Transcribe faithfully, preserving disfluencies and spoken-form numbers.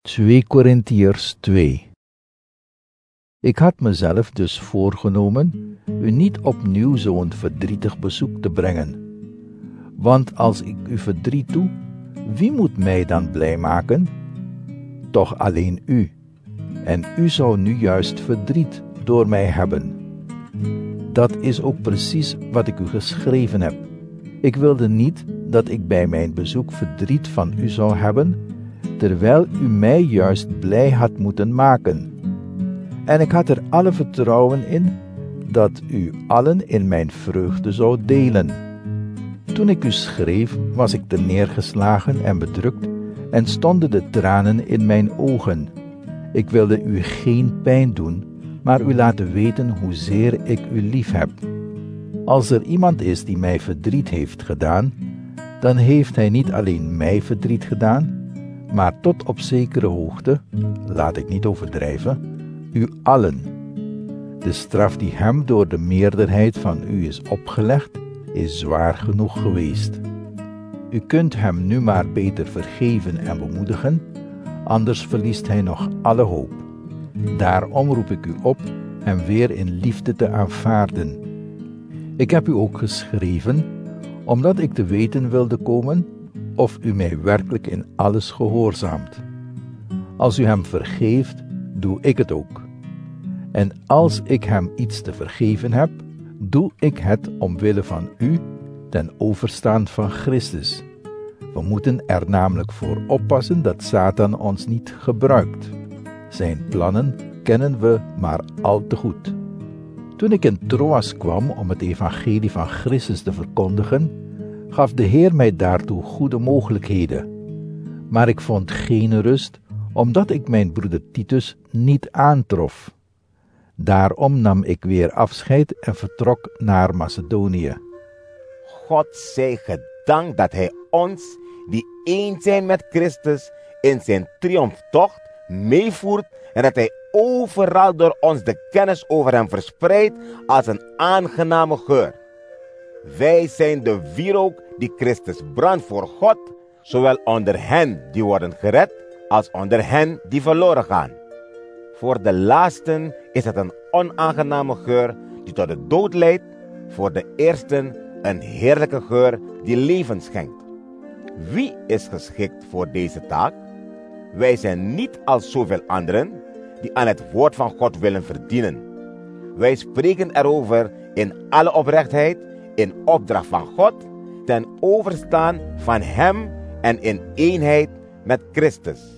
twee Korintiërs twee. Ik had mezelf dus voorgenomen u niet opnieuw zo'n verdrietig bezoek te brengen. Want als ik u verdriet doe, wie moet mij dan blij maken? Toch alleen u. En u zou nu juist verdriet door mij hebben. Dat is ook precies wat ik u geschreven heb. Ik wilde niet dat ik bij mijn bezoek verdriet van u zou hebben, terwijl u mij juist blij had moeten maken. En ik had er alle vertrouwen in dat u allen in mijn vreugde zou delen. Toen ik u schreef, was ik terneergeslagen en bedrukt en stonden de tranen in mijn ogen. Ik wilde u geen pijn doen, maar u laten weten hoezeer ik u lief heb. Als er iemand is die mij verdriet heeft gedaan, dan heeft hij niet alleen mij verdriet gedaan, maar tot op zekere hoogte, laat ik niet overdrijven, u allen. De straf die hem door de meerderheid van u is opgelegd, is zwaar genoeg geweest. U kunt hem nu maar beter vergeven en bemoedigen, anders verliest hij nog alle hoop. Daarom roep ik u op hem weer in liefde te aanvaarden. Ik heb u ook geschreven, omdat ik te weten wilde komen of u mij werkelijk in alles gehoorzaamt. Als u hem vergeeft, doe ik het ook. En als ik hem iets te vergeven heb, doe ik het omwille van u, ten overstaan van Christus. We moeten er namelijk voor oppassen dat Satan ons niet gebruikt. Zijn plannen kennen we maar al te goed. Toen ik in Troas kwam om het evangelie van Christus te verkondigen, gaf de Heer mij daartoe goede mogelijkheden. Maar ik vond geen rust, omdat ik mijn broeder Titus niet aantrof. Daarom nam ik weer afscheid en vertrok naar Macedonië. God zij gedankt dat hij ons, die één zijn met Christus, in zijn triomftocht meevoert en dat hij overal door ons de kennis over hem verspreidt als een aangename geur. Wij zijn de wierook die Christus brandt voor God, zowel onder hen die worden gered, als onder hen die verloren gaan. Voor de laatsten is het een onaangename geur die tot de dood leidt, voor de eersten een heerlijke geur die leven schenkt. Wie is geschikt voor deze taak? Wij zijn niet als zoveel anderen die aan het woord van God willen verdienen. Wij spreken erover in alle oprechtheid, in opdracht van God, ten overstaan van Hem en in eenheid met Christus.